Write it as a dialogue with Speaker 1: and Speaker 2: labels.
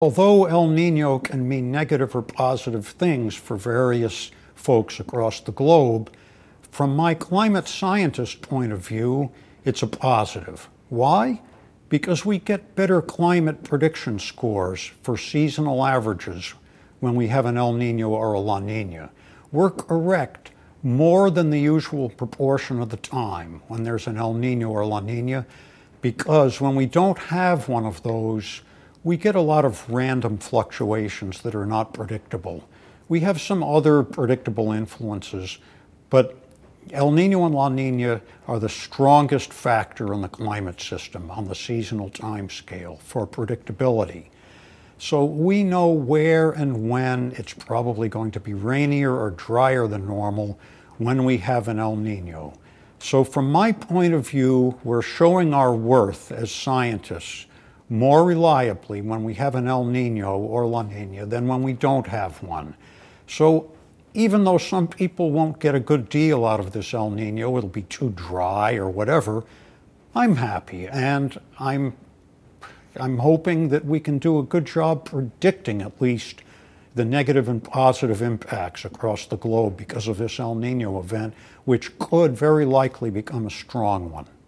Speaker 1: Although El Nino can mean negative or positive things for various folks across the globe, from my climate scientist point of view, it's a positive. Why? Because we get better climate prediction scores for seasonal averages when we have an El Nino or a La Nina. We're correct more than the usual proportion of the time when there's an El Nino or La Nina, because when we don't have one of those, we get a lot of random fluctuations that are not predictable. We have some other predictable influences, but El Nino and La Nina are the strongest factor in the climate system on the seasonal time scale for predictability. So we know where and when it's probably going to be rainier or drier than normal when we have an El Nino. So from my point of view, we're showing our worth as scientists more reliably when we have an El Nino or La Nina than when we don't have one. So even though some people won't get a good deal out of this El Nino, it'll be too dry or whatever, I'm happy, and I'm hoping that we can do a good job predicting at least the negative and positive impacts across the globe because of this El Nino event, which could very likely become a strong one.